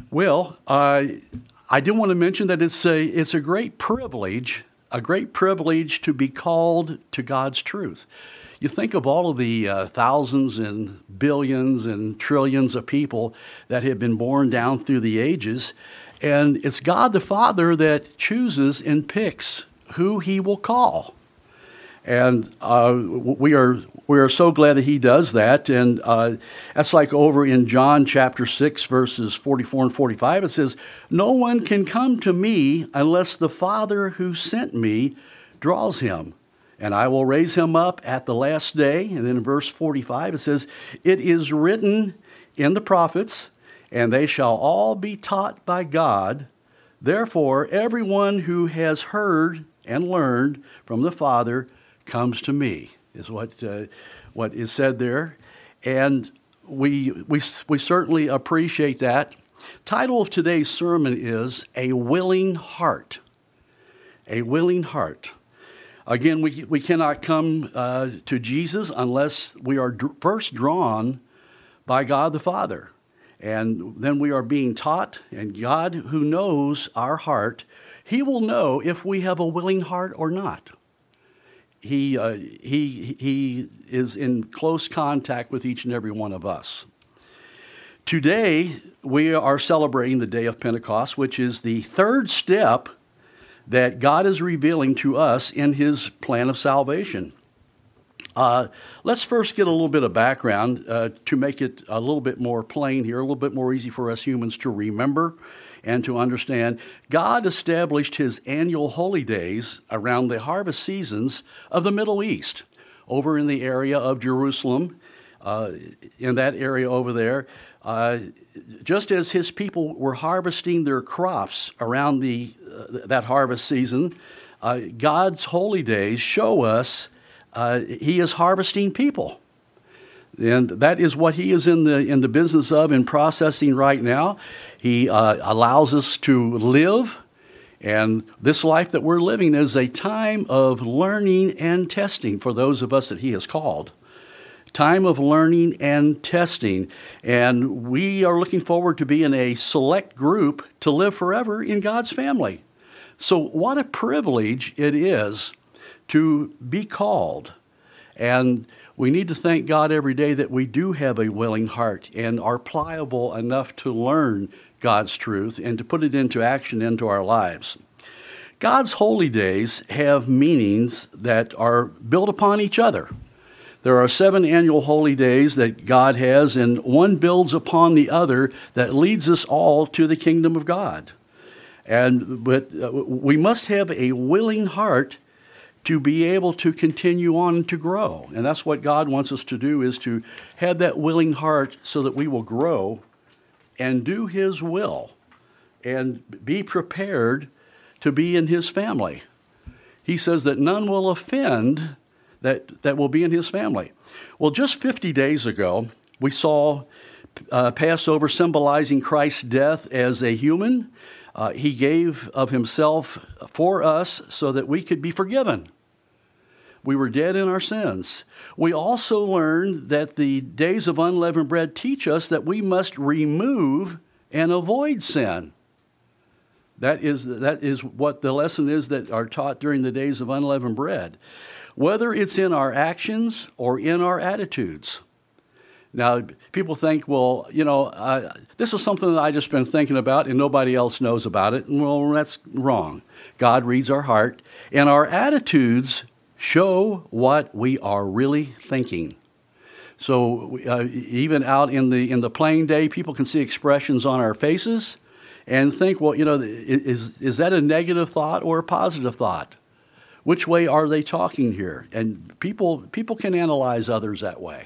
Well, I do want to mention that it's a great privilege, to be called to God's truth. You think of all of the thousands and billions and trillions of people that have been born down through the ages, and it's God the Father that chooses and picks who He will call. And we are so glad that He does that. And that's like over in John chapter 6, verses 44 and 45. It says, "No one can come to me unless the Father who sent me draws him, and I will raise him up at the last day." And then in verse 45, it says, "It is written in the prophets, and they shall all be taught by God. Therefore, everyone who has heard and learned from the Father comes to me," is what is said there. And we certainly appreciate that. Title of today's sermon is "A Willing Heart." A willing heart. Again, we cannot come to Jesus unless we are first drawn by God the Father. And then we are being taught, and God, who knows our heart, He will know if we have a willing heart or not. He is in close contact with each and every one of us. Today, we are celebrating the day of Pentecost, which is the third step that God is revealing to us in His plan of salvation. Let's first get a little bit of background to make it a little bit more plain here, a little bit more easy for us humans to remember and to understand. God established His annual holy days around the harvest seasons of the Middle East, over in the area of Jerusalem, in that area over there. Just as His people were harvesting their crops around that harvest season, God's holy days show us He is harvesting people. And that is what He is in the business of and processing right now. He allows us to live, and this life that we're living is a time of learning and testing for those of us that He has called. Time of learning and testing. And we are looking forward to being a select group to live forever in God's family. So what a privilege it is to be called. And we need to thank God every day that we do have a willing heart and are pliable enough to learn God's truth and to put it into action into our lives. God's holy days have meanings that are built upon each other. There are 7 annual holy days that God has, and one builds upon the other that leads us all to the kingdom of God. But we must have a willing heart to be able to continue on and to grow. And that's what God wants us to do, is to have that willing heart so that we will grow and do His will and be prepared to be in His family. He says that none will offend that will be in His family. Well, just 50 days ago, we saw Passover symbolizing Christ's death as a human. He gave of Himself for us so that we could be forgiven. We were dead in our sins. We also learned that the days of unleavened bread teach us that we must remove and avoid sin. That is what the lesson is that are taught during the days of unleavened bread, whether it's in our actions or in our attitudes. Now, people think, well, this is something that I just been thinking about and nobody else knows about it. Well, that's wrong. God reads our heart, and our attitudes show what we are really thinking. So even out in the plain day, people can see expressions on our faces and think, well, is that a negative thought or a positive thought? Which way are they talking here? And people can analyze others that way.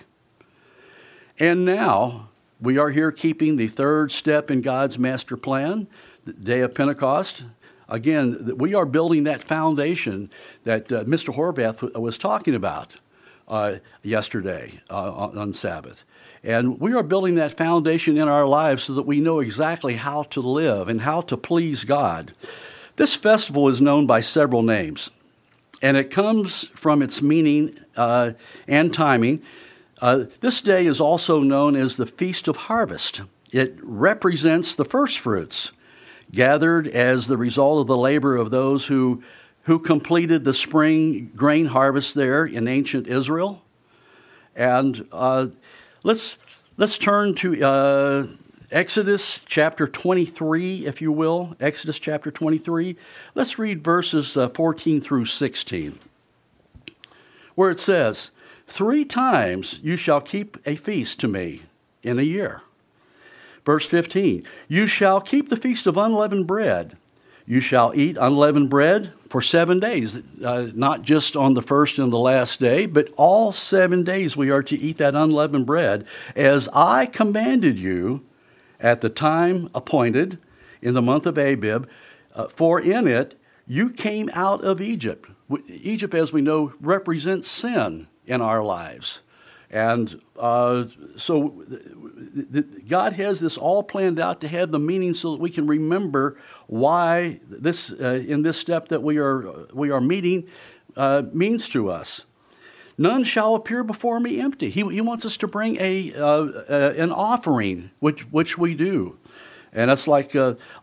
And now we are here keeping the third step in God's master plan, the day of Pentecost. Again, we are building that foundation that Mr. Horvath was talking about yesterday on Sabbath. And we are building that foundation in our lives so that we know exactly how to live and how to please God. This festival is known by several names, and it comes from its meaning and timing. This day is also known as the Feast of Harvest. it represents the first fruits, gathered as the result of the labor of those who completed the spring grain harvest there in ancient Israel. And let's turn to Exodus chapter 23, if you will. Exodus chapter 23. Let's read verses 14 through 16, where it says, 3 times you shall keep a feast to me in a year. Verse 15, you shall keep the feast of unleavened bread. You shall eat unleavened bread for 7 days, not just on the first and the last day, but all 7 days we are to eat that unleavened bread, as I commanded you at the time appointed in the month of Abib, for in it you came out of Egypt. Egypt, as we know, represents sin in our lives. And so God has this all planned out to have the meaning so that we can remember why this in this step that we are meeting means to us. None shall appear before me empty. He wants us to bring an offering, which we do, and that's like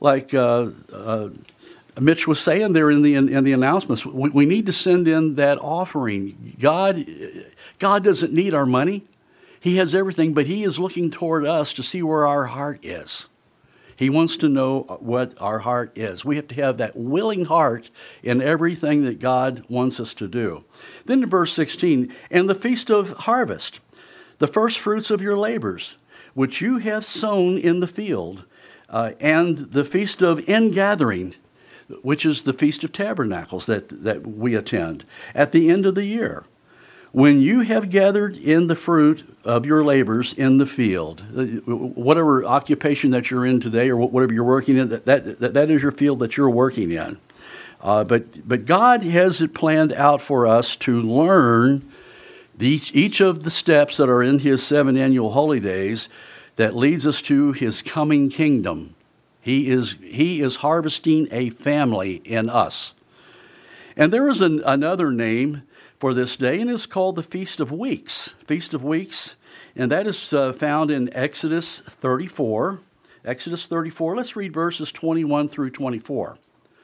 Mitch was saying there in the announcements. We need to send in that offering. God doesn't need our money. He has everything, but He is looking toward us to see where our heart is. He wants to know what our heart is. We have to have that willing heart in everything that God wants us to do. Then in verse 16, and the feast of harvest, the first fruits of your labors, which you have sown in the field, and the feast of ingathering, which is the Feast of Tabernacles that we attend at the end of the year. When you have gathered in the fruit of your labors in the field, whatever occupation that you're in today or whatever you're working in, that is your field that you're working in. But God has it planned out for us to learn each of the steps that are in His 7 annual holy days that leads us to His coming kingdom. He is harvesting a family in us. And there is another name for this day, and it's called the Feast of Weeks. Feast of Weeks, and that is found in Exodus 34. Exodus 34, let's read verses 21 through 24.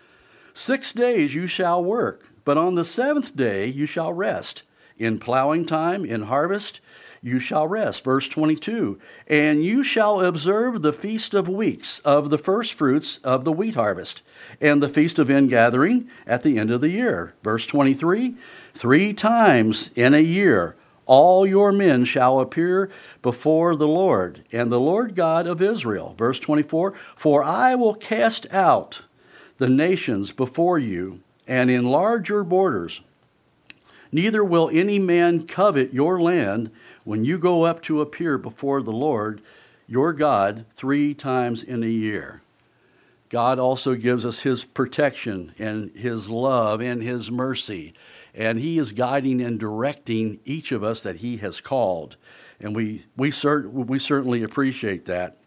6 days you shall work, but on the 7th day you shall rest. In plowing time, in harvest, you shall rest. Verse 22, and you shall observe the Feast of Weeks of the first fruits of the wheat harvest, and the Feast of Ingathering at the end of the year. Verse 23, 3 times in a year all your men shall appear before the Lord, and the Lord God of Israel. Verse 24, for I will cast out the nations before you, and enlarge your borders. Neither will any man covet your land when you go up to appear before the Lord your God 3 times in a year. God also gives us His protection and His love and His mercy. And He is guiding and directing each of us that He has called. And we certainly appreciate that.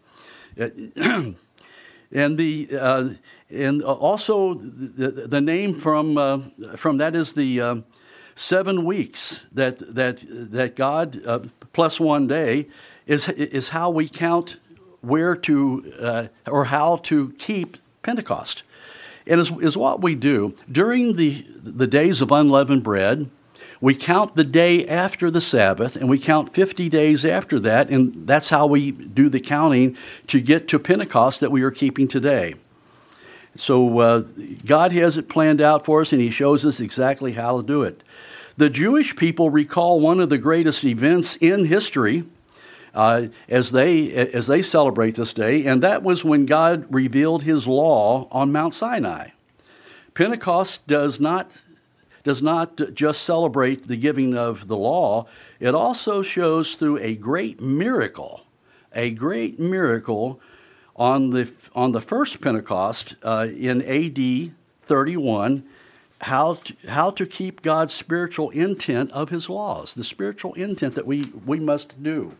And also the name from that is the 7 weeks that God plus 1 day is how we count where to or how to keep Pentecost. And is what we do during the days of unleavened bread. We count the day after the Sabbath, and we count 50 days after that, and that's how we do the counting to get to Pentecost that we are keeping today. So God has it planned out for us, and He shows us exactly how to do it. The Jewish people recall one of the greatest events in history as they celebrate this day, and that was when God revealed His law on Mount Sinai. Pentecost does not just celebrate the giving of the law; it also shows through a great miracle on the first Pentecost in A.D. 31. How to keep God's spiritual intent of His laws, the spiritual intent that we must do.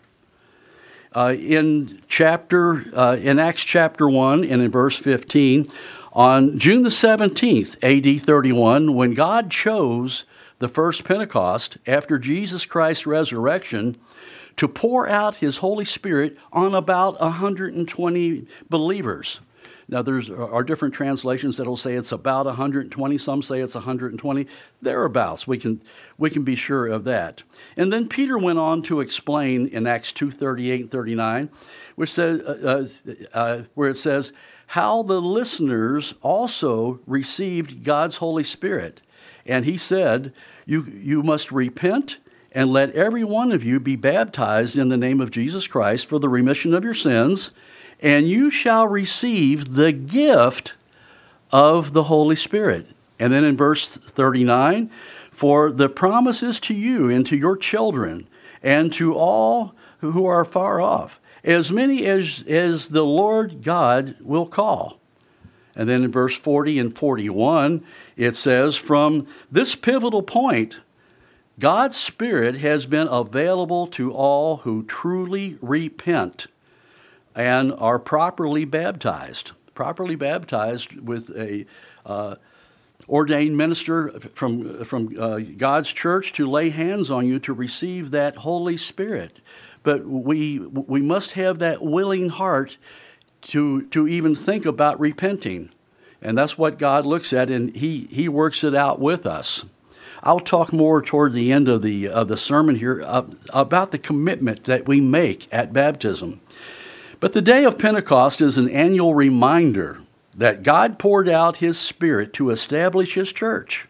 In Acts chapter 1 and in verse 15, on June the 17th, A.D. 31, when God chose the first Pentecost after Jesus Christ's resurrection to pour out his Holy Spirit on about 120 believers. Now, there are different translations that will say it's about 120. Some say it's 120. Thereabouts. We can be sure of that. And then Peter went on to explain in Acts 2:38 and 39, which says, where it says, how the listeners also received God's Holy Spirit. And he said, you must repent and let every one of you be baptized in the name of Jesus Christ for the remission of your sins, and you shall receive the gift of the Holy Spirit. And then in verse 39, for the promise is to you and to your children and to all who are far off, as many as the Lord God will call. And then in verse 40 and 41, it says, from this pivotal point, God's Spirit has been available to all who truly repent and are properly baptized with a ordained minister from God's church to lay hands on you to receive that Holy Spirit. But we must have that willing heart to even think about repenting. And that's what God looks at, and He works it out with us. I'll talk more toward the end of the sermon here about the commitment that we make at baptism. But the day of Pentecost is an annual reminder that God poured out His Spirit to establish His church,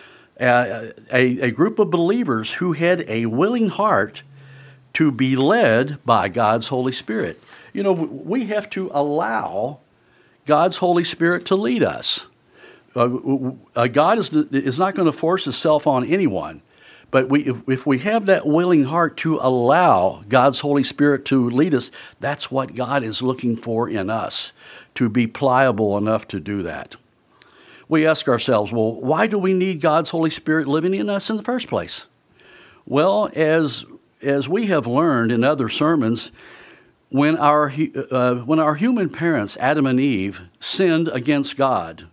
a group of believers who had a willing heart to be led by God's Holy Spirit. You know, we have to allow God's Holy Spirit to lead us. God is not going to force Himself on anyone, but if we have that willing heart to allow God's Holy Spirit to lead us, that's what God is looking for in us, to be pliable enough to do that. We ask ourselves, well, why do we need God's Holy Spirit living in us in the first place? Well, as we have learned in other sermons, when our human parents, Adam and Eve, sinned against God,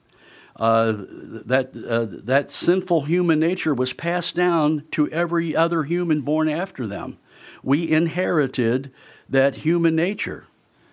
that sinful human nature was passed down to every other human born after them. We inherited that human nature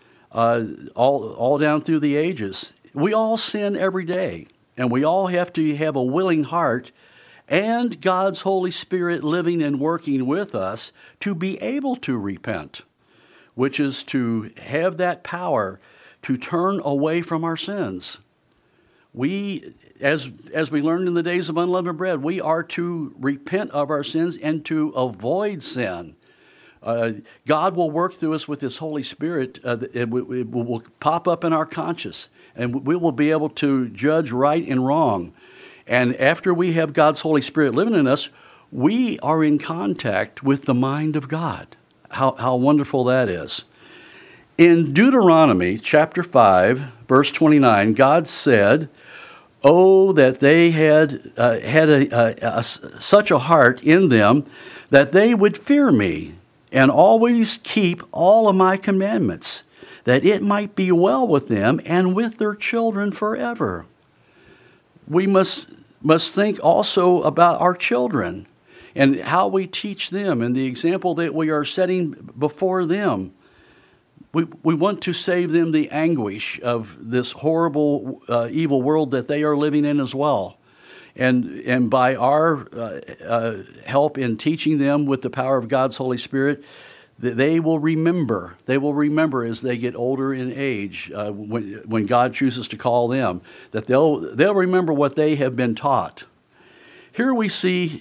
all down through the ages. We all sin every day, and we all have to have a willing heart and God's Holy Spirit living and working with us to be able to repent, which is to have that power to turn away from our sins. We, as we learned in the days of unleavened bread, we are to repent of our sins and to avoid sin. God will work through us with His Holy Spirit. It will pop up in our conscience, and we will be able to judge right and wrong. And after we have God's Holy Spirit living in us, we are in contact with the mind of God. How wonderful that is. In Deuteronomy chapter 5, verse 29, God said, oh, that they had such a heart in them that they would fear me and always keep all of my commandments, that it might be well with them and with their children forever. We must think also about our children and how we teach them and the example that we are setting before them. We want to save them the anguish of this horrible, evil world that they are living in as well. And by our help in teaching them with the power of God's Holy Spirit, they will remember. They will remember as they get older in age, when God chooses to call them, that they'll remember what they have been taught. Here we see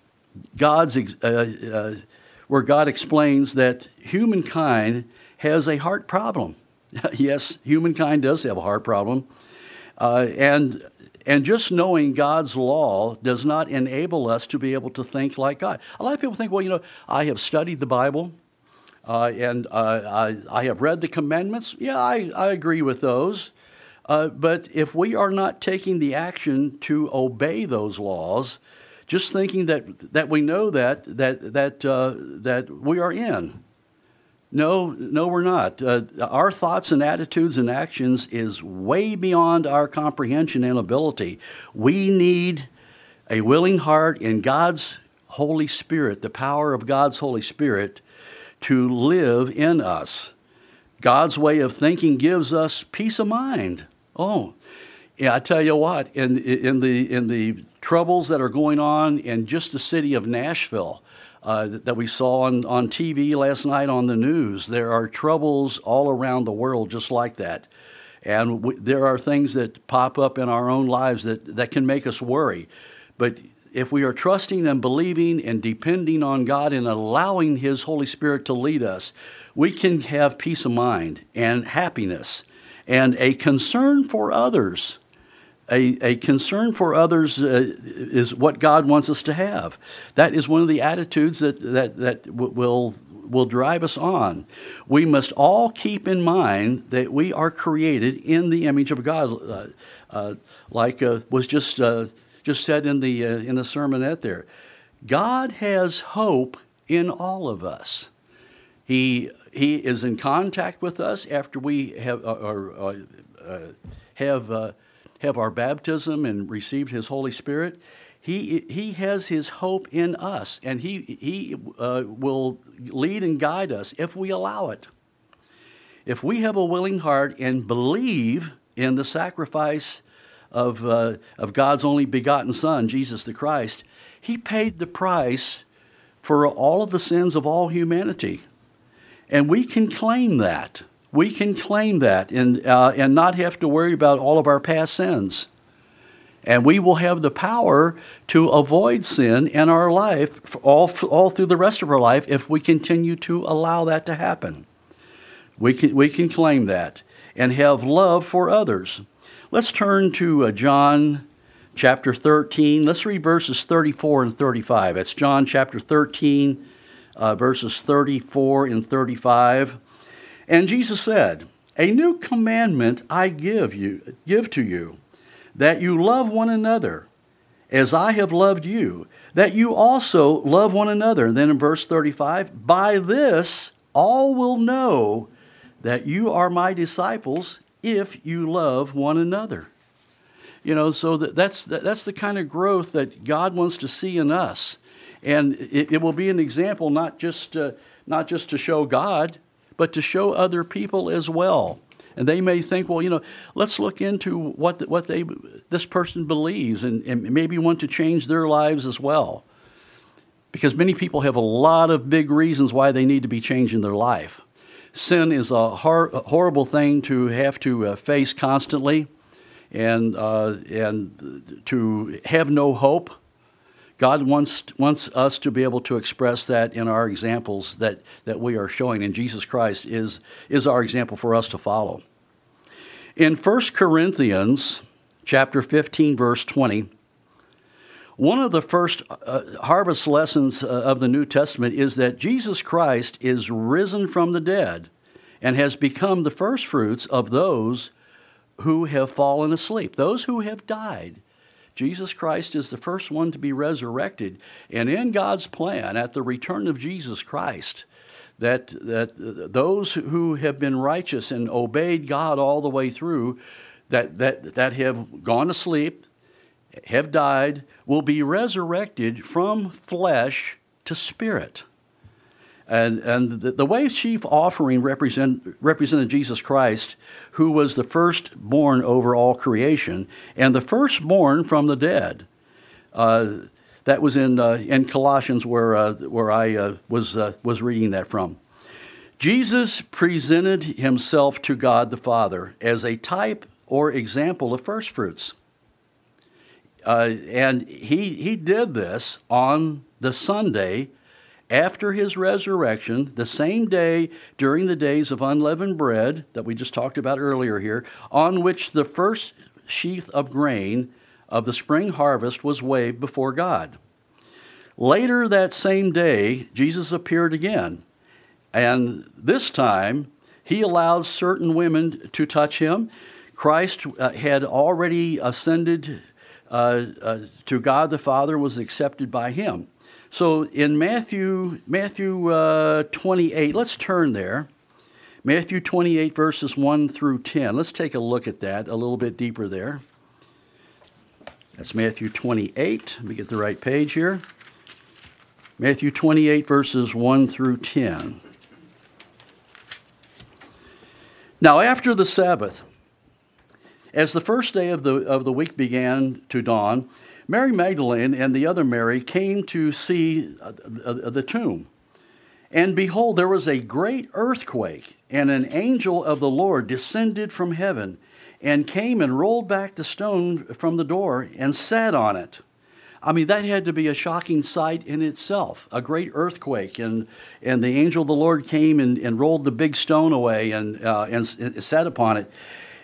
where God explains that humankind has a heart problem. Yes, humankind does have a heart problem. And just knowing God's law does not enable us to be able to think like God. A lot of people think, well, I have studied the Bible, and I have read the commandments. Yeah, I agree with those. But if we are not taking the action to obey those laws, just thinking that we know that we are in. No, we're not. Our thoughts and attitudes and actions is way beyond our comprehension and ability. We need a willing heart in God's Holy Spirit, the power of God's Holy Spirit, to live in us. God's way of thinking gives us peace of mind. Oh, yeah, I tell you what, in the troubles that are going on in just the city of Nashville that we saw on TV last night on the news, there are troubles all around the world just like that. And there are things that pop up in our own lives that can make us worry. But if we are trusting and believing and depending on God and allowing His Holy Spirit to lead us, we can have peace of mind and happiness and a concern for others. A concern for others is what God wants us to have. That is one of the attitudes that will drive us on. We must all keep in mind that we are created in the image of God, like was just said in the sermonette there. God has hope in all of us. He is in contact with us after we have our baptism and received His Holy Spirit. He has His hope in us, and He will lead and guide us if we allow it. If we have a willing heart and believe in the sacrifice of God's only begotten Son, Jesus the Christ, He paid the price for all of the sins of all humanity. And we can claim that. We can claim that and not have to worry about all of our past sins. And we will have the power to avoid sin in our life all through the rest of our life if we continue to allow that to happen. We can claim that and have love for others. Let's turn to John chapter 13. Let's read verses 34 and 35. It's John chapter 13, verses 34 and 35. And Jesus said, "A new commandment I give to you, that you love one another, as I have loved you, that you also love one another." And then in verse 35, "By this all will know that you are my disciples, if you love one another." You know, so that's the kind of growth that God wants to see in us. And it will be an example not just to show God, but to show other people as well. And they may think, well, you know, let's look into what this person believes and maybe want to change their lives as well. Because many people have a lot of big reasons why they need to be changing their life. Sin is a horrible thing to have to face constantly and to have no hope. God wants us to be able to express that in our examples that we are showing, and Jesus Christ is our example for us to follow. In 1 Corinthians chapter 15, verse 20, one of the first harvest lessons of the New Testament is that Jesus Christ is risen from the dead and has become the first fruits of those who have fallen asleep, those who have died. Jesus Christ is the first one to be resurrected. And in God's plan, at the return of Jesus Christ, that those who have been righteous and obeyed God all the way through, that have gone to sleep, have died, will be resurrected from flesh to spirit. And the wave sheaf offering represented Jesus Christ, who was the firstborn over all creation, and the firstborn from the dead. That was in Colossians where I was reading that from. Jesus presented himself to God the Father as a type or example of first fruits. And he did this on the Sunday after his resurrection, the same day during the days of unleavened bread that we just talked about earlier here, on which the first sheaf of grain of the spring harvest was waved before God. Later that same day, Jesus appeared again, and this time he allowed certain women to touch him. Christ had already ascended to God the Father, was accepted by him. So in Matthew 28, let's turn there. Matthew 28, verses 1 through 10. Let's take a look at that a little bit deeper there. That's Matthew 28. Let me get the right page here. Matthew 28, verses 1 through 10. Now, after the Sabbath, as the first day of the week began to dawn, Mary Magdalene and the other Mary came to see the tomb. And behold, there was a great earthquake, and an angel of the Lord descended from heaven and came and rolled back the stone from the door and sat on it. I mean, that had to be a shocking sight in itself, a great earthquake. And the angel of the Lord came and rolled the big stone away and sat upon it.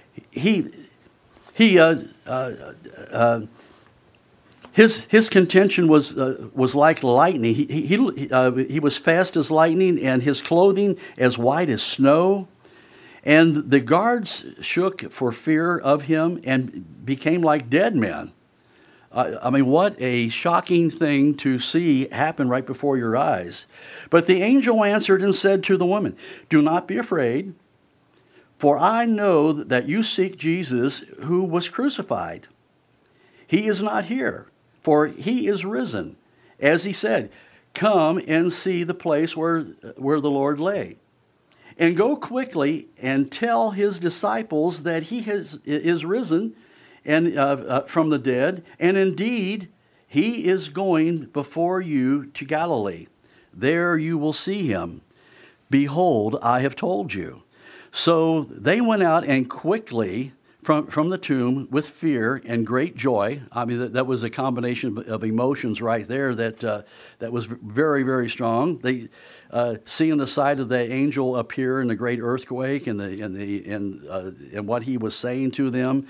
His contention was like lightning. He was fast as lightning, and his clothing as white as snow. And the guards shook for fear of him and became like dead men. I mean, what a shocking thing to see happen right before your eyes. But the angel answered and said to the woman, "Do not be afraid, for I know that you seek Jesus who was crucified. He is not here, for he is risen. As he said, come and see the place where the Lord lay. And go quickly and tell his disciples that he is risen and from the dead, and indeed he is going before you to Galilee. There you will see him. Behold, I have told you." So they went out and quickly from the tomb with fear and great joy. I mean, that was a combination of emotions right there that was very, very strong. They seeing the sight of the angel appear in the great earthquake and what he was saying to them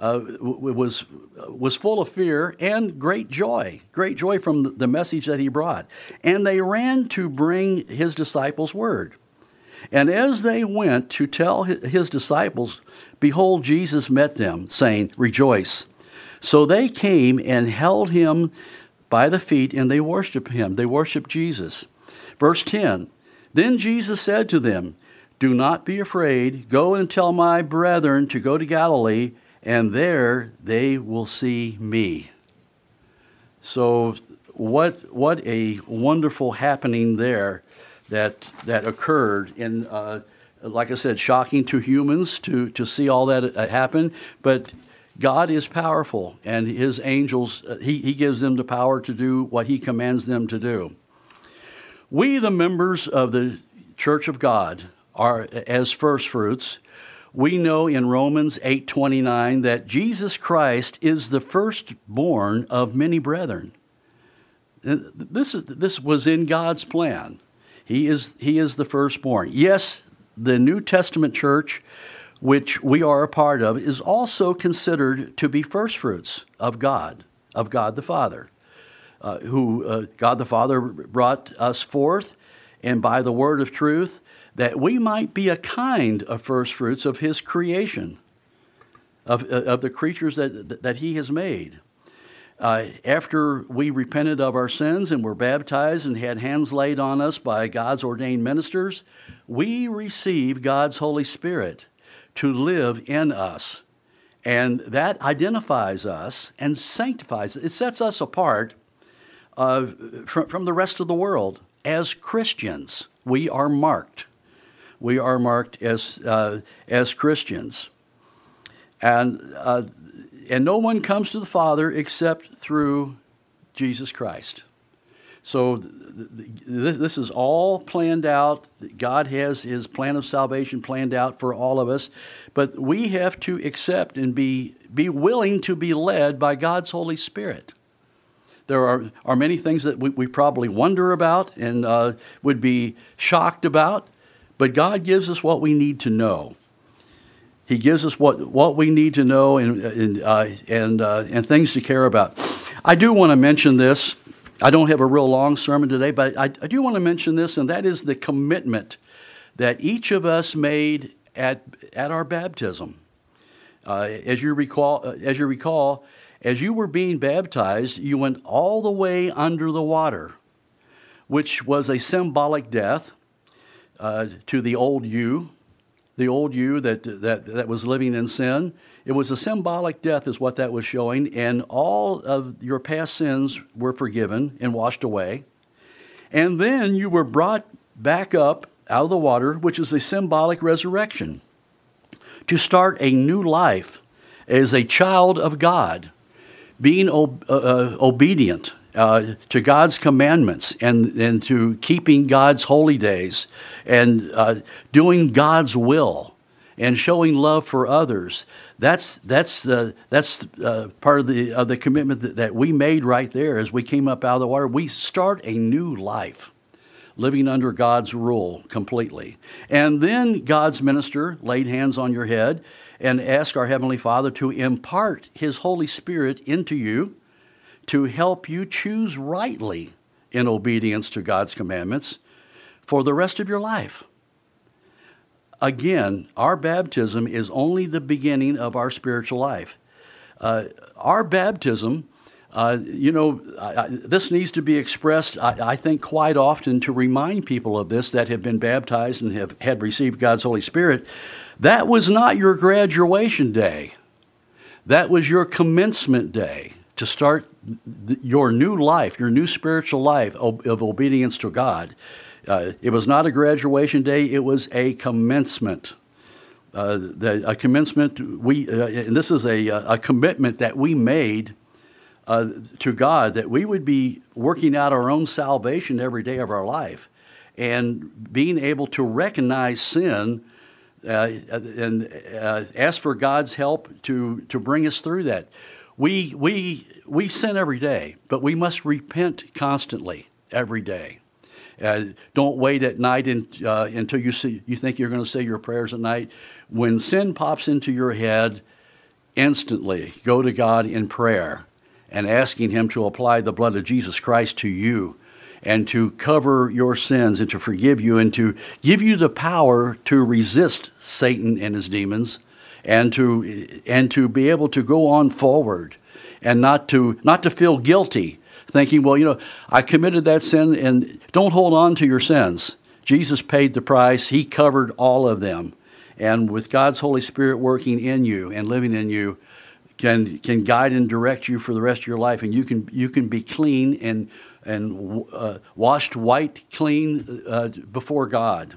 was full of fear and great joy from the message that he brought. And they ran to bring his disciples word. And as they went to tell his disciples, behold, Jesus met them, saying, "Rejoice." So they came and held him by the feet, and they worshiped him. They worshiped Jesus. Verse 10, "Then Jesus said to them, 'Do not be afraid. Go and tell my brethren to go to Galilee, and there they will see me.'" So what a wonderful happening there that occurred. And like I said, shocking to humans to see all that happen. But God is powerful, and his angels, he gives them the power to do what he commands them to do. We, the members of the Church of God, are as first fruits. We know in Romans 8:29 that Jesus Christ is the firstborn of many brethren. And this was in God's plan. He is the firstborn. Yes, the New Testament church, which we are a part of, is also considered to be firstfruits of God the Father, who God the Father brought us forth, and by the word of truth, that we might be a kind of firstfruits of his creation, of the creatures that he has made. After we repented of our sins and were baptized and had hands laid on us by God's ordained ministers, we receive God's Holy Spirit to live in us. And that identifies us and sanctifies us. It sets us apart from the rest of the world. As Christians, we are marked. We are marked as Christians. And no one comes to the Father except through Jesus Christ. So this is all planned out. God has his plan of salvation planned out for all of us. But we have to accept and be willing to be led by God's Holy Spirit. There are many things that we probably wonder about and would be shocked about. But God gives us what we need to know. He gives us what we need to know and things to care about. I do want to mention this. I don't have a real long sermon today, but I do want to mention this, and that is the commitment that each of us made at our baptism. As you recall, as you were being baptized, you went all the way under the water, which was a symbolic death to the old you. The old you that was living in sin. It was a symbolic death is what that was showing, and all of your past sins were forgiven and washed away. And then you were brought back up out of the water, which is a symbolic resurrection. to start a new life as a child of God, being obedient to God's commandments and to keeping God's holy days and doing God's will and showing love for others. That's part of the commitment that we made right there as we came up out of the water. We start a new life, living under God's rule completely. And then God's minister laid hands on your head and asked our Heavenly Father to impart His Holy Spirit into you to help you choose rightly in obedience to God's commandments for the rest of your life. Again, our baptism is only the beginning of our spiritual life. Our baptism, this needs to be expressed, I think, quite often to remind people of this that have been baptized and have had received God's Holy Spirit. That was not your graduation day. That was your commencement day to start your new life, your new spiritual life of obedience to God. It was not a graduation day, it was a commencement. A commencement, and this is a commitment that we made to God, that we would be working out our own salvation every day of our life and being able to recognize sin and ask for God's help to bring us through that. We sin every day, but we must repent constantly every day. Don't wait at night until you think you're going to say your prayers at night. When sin pops into your head, instantly go to God in prayer and asking Him to apply the blood of Jesus Christ to you and to cover your sins and to forgive you and to give you the power to resist Satan and his demons and to be able to go on forward and not to feel guilty, thinking, well, I committed that sin, and don't hold on to your sins. Jesus paid the price. He covered all of them. And with God's Holy Spirit working in you and living in you, can guide and direct you for the rest of your life, and you can be clean and washed white clean before God.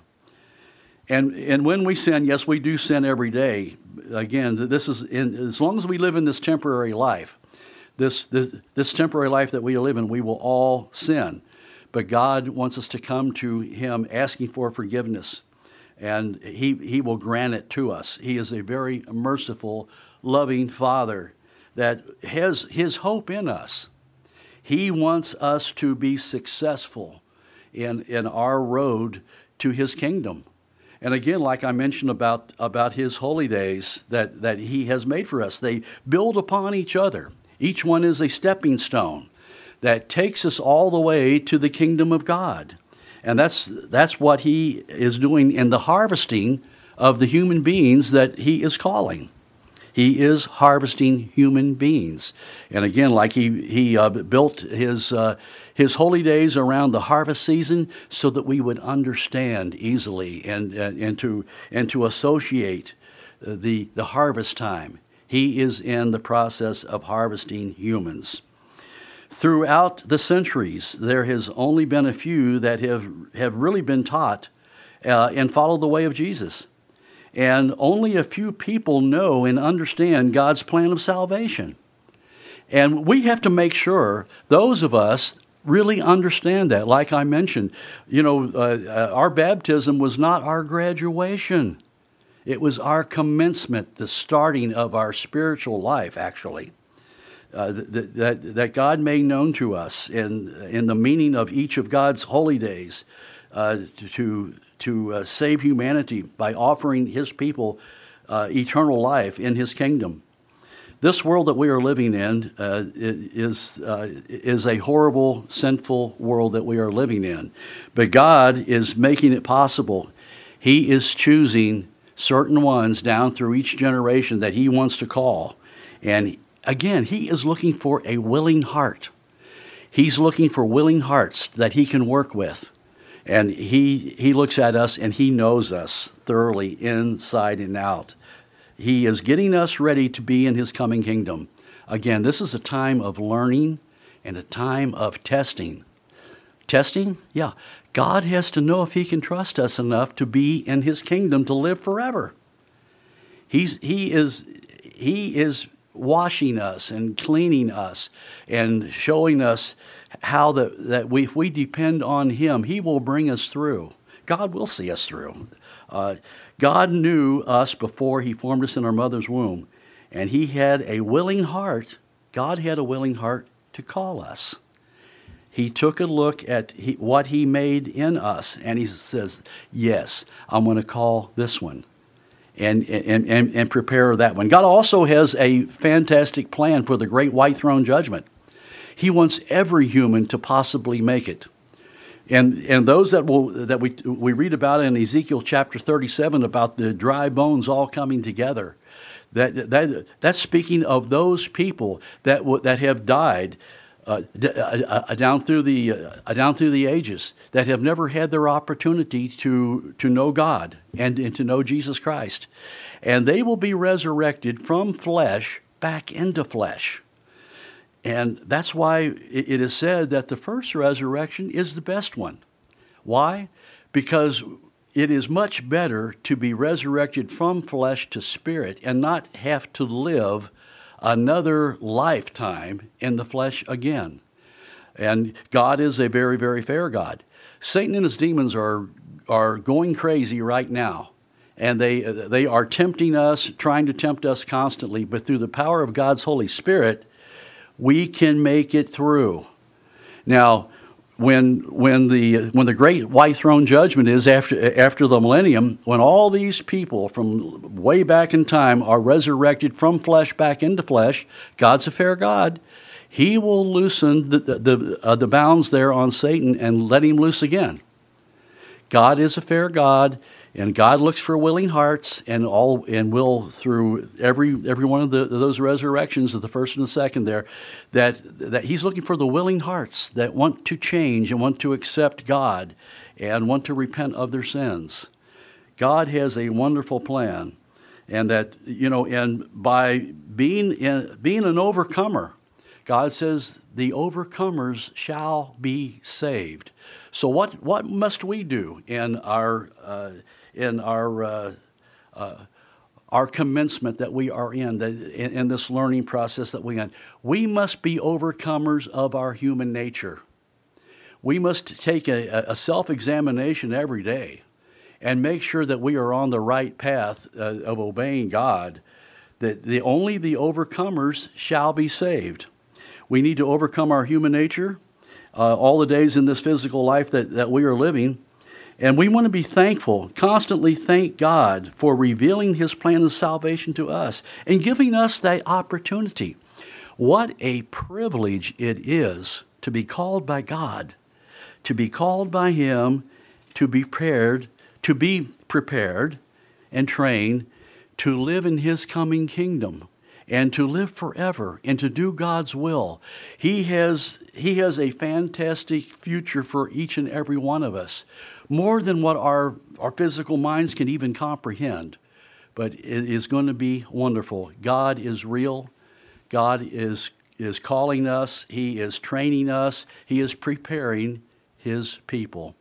And when we sin, yes, we do sin every day. Again, this is as long as we live in this temporary life, this temporary life that we live in, we will all sin. But God wants us to come to Him asking for forgiveness, and He will grant it to us. He is a very merciful, loving Father that has His hope in us. He wants us to be successful in our road to His kingdom. And again, like I mentioned about His holy days that He has made for us, they build upon each other. Each one is a stepping stone that takes us all the way to the kingdom of God. And that's what He is doing in the harvesting of the human beings that He is calling. He is harvesting human beings. And again, like he built His holy days around the harvest season so that we would understand easily and to associate the harvest time. He is in the process of harvesting humans. Throughout the centuries, there has only been a few that have really been taught and followed the way of Jesus. And only a few people know and understand God's plan of salvation. And we have to make sure those of us really understand that. Like I mentioned, our baptism was not our graduation. It was our commencement, the starting of our spiritual life, actually. That God made known to us in the meaning of each of God's holy days to save humanity by offering His people eternal life in His kingdom. This world that we are living in is a horrible, sinful world that we are living in. But God is making it possible. He is choosing certain ones down through each generation that He wants to call. And again, He is looking for a willing heart. He's looking for willing hearts that He can work with. And he looks at us and He knows us thoroughly inside and out. He is getting us ready to be in His coming kingdom. Again, this is a time of learning and a time of testing. Testing? Yeah. God has to know if He can trust us enough to be in His kingdom to live forever. He is washing us and cleaning us and showing us how if we depend on Him, He will bring us through. God will see us through. God knew us before He formed us in our mother's womb, and He had a willing heart. God had a willing heart to call us. He took a look at what He made in us, and He says, yes, I'm going to call this one and prepare that one. God also has a fantastic plan for the great white throne judgment. He wants every human to possibly make it. And those that we read about in Ezekiel chapter 37 about the dry bones all coming together, that's speaking of those people that have died down through the ages, that have never had their opportunity to know God and to know Jesus Christ, and they will be resurrected from flesh back into flesh. And that's why it is said that the first resurrection is the best one. Why? Because it is much better to be resurrected from flesh to spirit and not have to live another lifetime in the flesh again. And God is a very, very fair God. Satan and his demons are going crazy right now. And they are tempting us, trying to tempt us constantly. But through the power of God's Holy Spirit, we can make it through. Now, when the great white throne judgment is after the millennium, when all these people from way back in time are resurrected from flesh back into flesh, God's a fair God. He will loosen the bounds there on Satan and let him loose again. God is a fair God. And God looks for willing hearts, and will through every one of those resurrections of the first and the second there, that He's looking for the willing hearts that want to change and want to accept God and want to repent of their sins. God has a wonderful plan, and and by being an overcomer, God says the overcomers shall be saved. So what must we do in our commencement that we are in this learning process that we're in? We must be overcomers of our human nature. We must take a self-examination every day and make sure that we are on the right path of obeying God, that only the overcomers shall be saved. We need to overcome our human nature all the days in this physical life that we are living. And we want to be thankful, constantly thank God for revealing His plan of salvation to us and giving us that opportunity. What a privilege it is to be called by God, to be called by Him, to be prepared and trained to live in His coming kingdom and to live forever and to do God's will. He has a fantastic future for each and every one of us, more than what our physical minds can even comprehend. But it is going to be wonderful. God is real. God is calling us. He is training us. He is preparing His people.